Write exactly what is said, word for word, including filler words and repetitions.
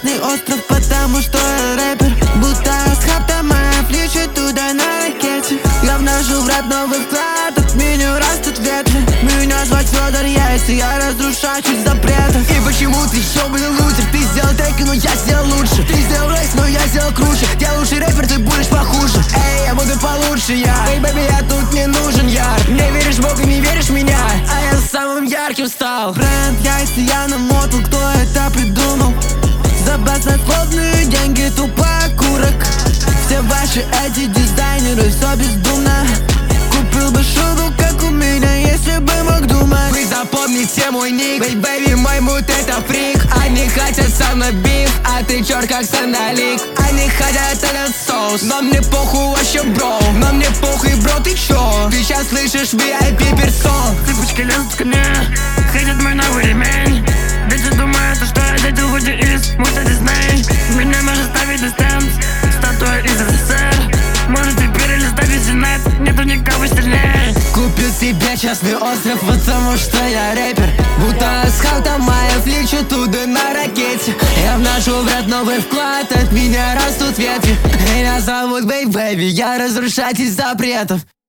частный остров, потому что я рэпер. Будто с хаптама лечит туда на ракете. Я вношу в рэп новый вклад, от меня растут ветры. Меня звать Фёдор, я если я разрушатель запретов. И почему ты ёбаный лузер? Ты сделал треки, но я сделал лучше. Ты сделал рейс, но я сделал круче. Я лучший рэпер, ты будешь похуже. Эй, я буду получше, я. Эй, бэби, я тут не нужен, я. Не веришь в Бога, не веришь в меня, а я самым ярким стал. Бренд, я если я намотал, кто это придумал? За баснословные деньги тупо окурок. Все ваши эти дизайнеры, все бездумно. Купил бы шубу, как у меня, если бы мог думать. Вы запомните мой ник, Бэй, бэби, мой мут это фрик. Они хотят со мной биф, а ты чёрт как сандалик. Они хотят этот соус, но мне похуй вообще, бро. Но мне похуй, бро, ты чё? Ты сейчас слышишь ви ай пи персон. Цыпочки лезут ко мне, хотят мой новый ремень. Биты думают, что я дойду в из мульта Дисней. Меня может ставить на стенд, статуя из эс эс эс. Можете перелистать весь нет, нету никого сильнее. Купил себе частный остров, потому что я рэпер. Будто с хаутамаев лечу туда на ракете. Я вношу в рэп новый вклад, от меня растут ветви. Меня зовут Бэй, бэби, я разрушатель запретов.